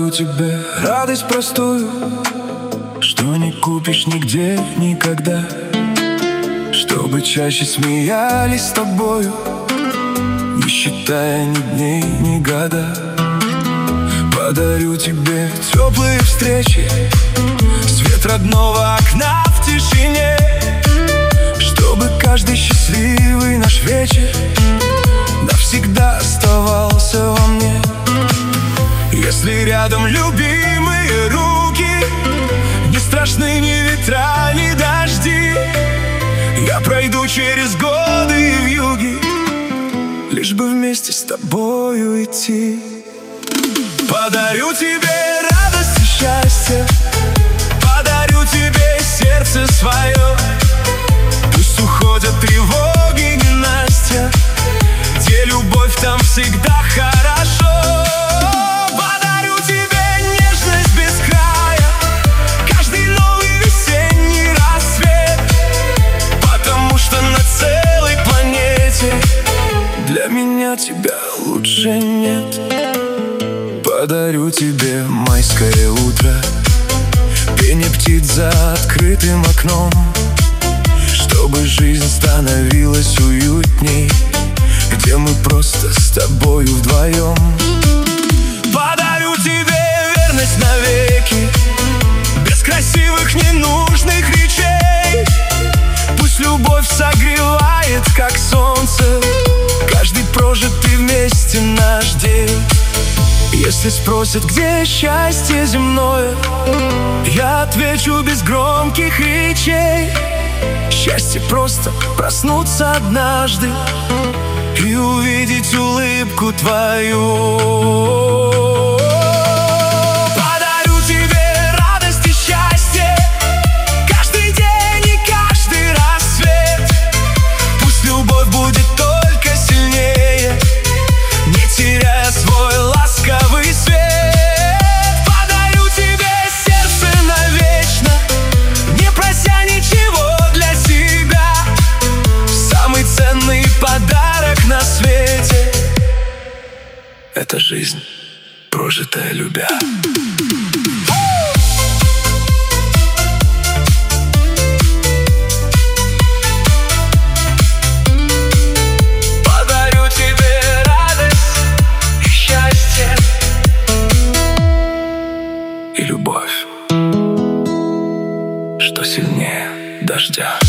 Подарю тебе радость простую, что не купишь нигде никогда. Чтобы чаще смеялись с тобою, не считая ни дней, ни года. Подарю тебе теплые встречи, свет родного окна в тишине, чтобы каждый счастливый наш вечер навсегда оставался во мне. Если рядом любимые руки, не страшны ни ветра, ни дожди. Я пройду через годы и вьюги, лишь бы вместе с тобою идти. Подарю тебе радость и счастье, подарю тебе сердце свое. Пусть уходят тревоги, ненастья, где любовь, там всегда хорошо. Подарю тебе нежность без края, каждый новый весенний рассвет, потому что на целой планете для меня тебя лучше нет. Подарю тебе майское утро, пение птиц за открытым окном, чтобы жизнь становилась уютней, где мы просто с тобою вдвоем. Подарю тебе верность навеки, без красивых ненужных речей. Пусть любовь согревает, как солнце, каждый прожитый вместе наш день. Если спросят, где счастье земное, я отвечу без громких речей: счастье просто проснуться однажды и увидеть улыбку твою. Подарю тебе радость и счастье, каждый день и каждый рассвет. Пусть любовь будет только сильнее, не теряя свой ласковый свет. Подарю тебе сердце навечно, не прося ничего для себя. Самый ценный подарок на свете — это жизнь, прожитая любя. Подарю тебе радость и счастье, и любовь, что сильнее дождя.